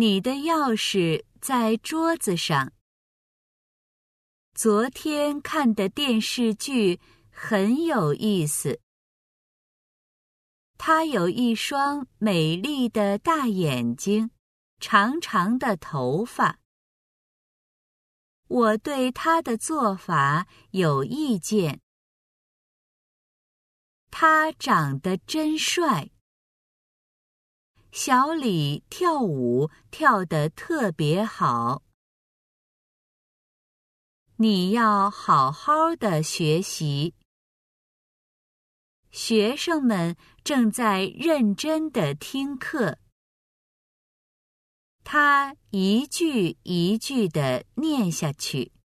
你的钥匙在桌子上。昨天看的电视剧很有意思。他有一双美丽的大眼睛，长长的头发。我对他的做法有意见。他长得真帅。小李跳舞跳得特别好。你要好好的学习。学生们正在认真地听课。他一句一句地念下去。